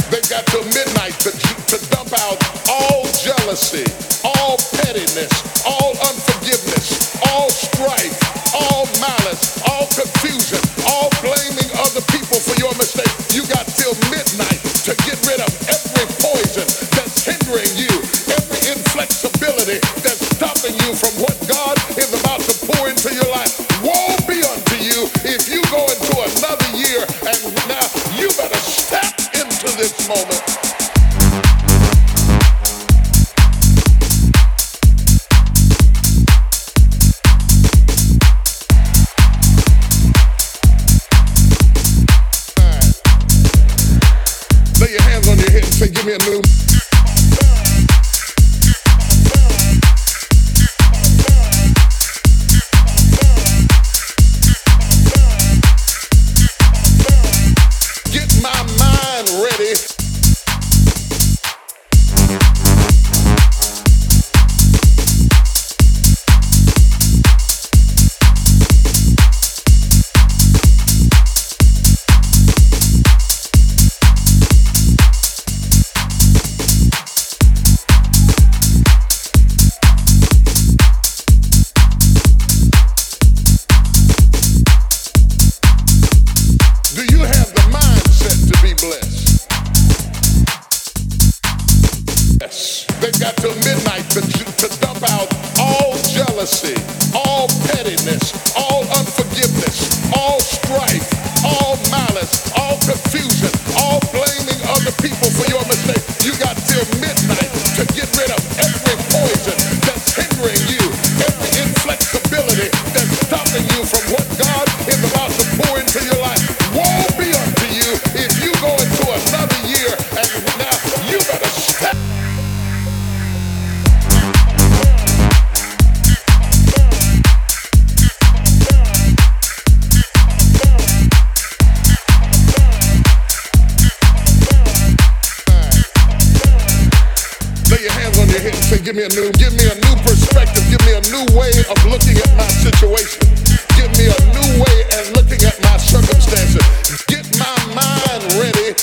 They got till midnight to dump out all jealousy, all pettiness, all unforgiveness, all strife, all malice, all confusion, all blaming other people for your mistake. You got till midnight to get rid of every poison that's hindering you, every inflexibility that's stopping you from what God is about to pour into your life. Woe be unto you if you go into another year and now you better step into this moment. Lay your hands on your head and say, give me a new. Get my mind ready. Do you have the mindset to be blessed? Yes. They've got till midnight to dump out all jealousy, all pettiness, all unforgiveness, all strife, all malice, all confusion, all blaming other people for your mistake. You got till midnight to get rid of every poison that's hindering you, every inflexibility that's stopping you from what God is about to pour into your life. Woe be unto you if you go into another year and now you better step. Lay your hands on your head and say, give me a new perspective, give me a new way of looking at my situation. Give me a new way of looking at my circumstances. Get my mind ready.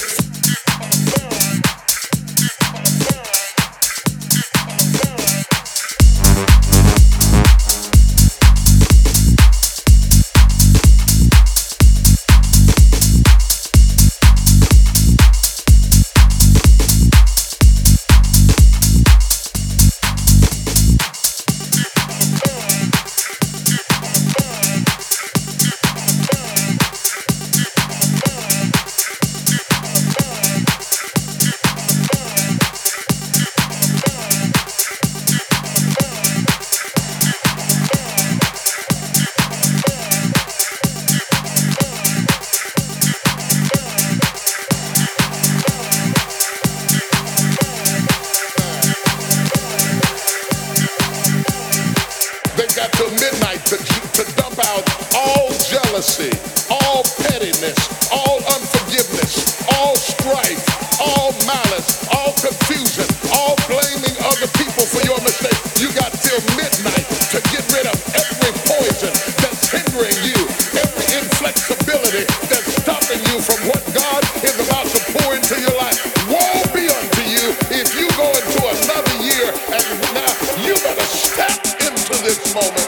They've got till midnight to dump out all jealousy, all pettiness, all unforgiveness, all strife, all malice, all confusion, all blaming other people for your mistake. You got till midnight to get rid of every poison that's hindering you, every inflexibility that's stopping you from what God is about to pour into your life. Woe be unto you if you go into another year and now you better step into this moment.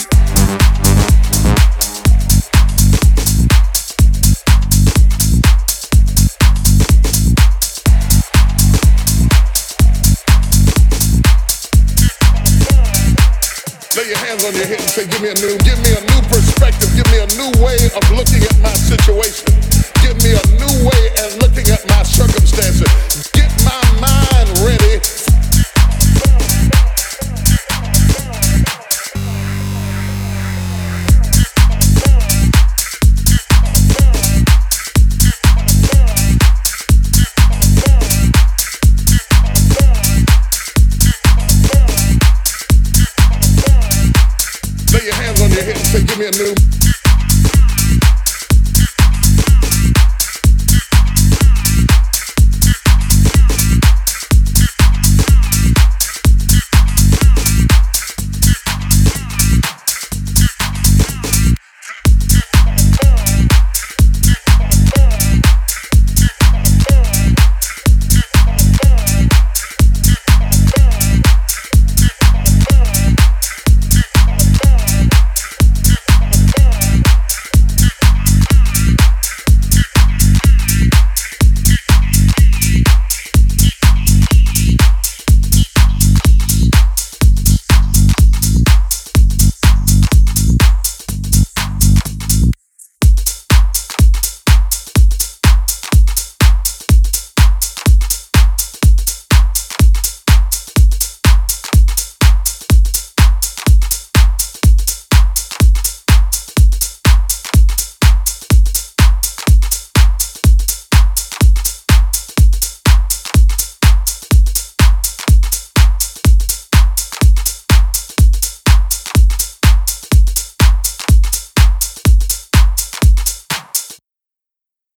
Lay your hands on your head and say, give me a new perspective, give me a new way of looking at my situation. Give me a new way of looking at my circumstances. Get my mind ready. Lay your hands on your head and say, give me a new.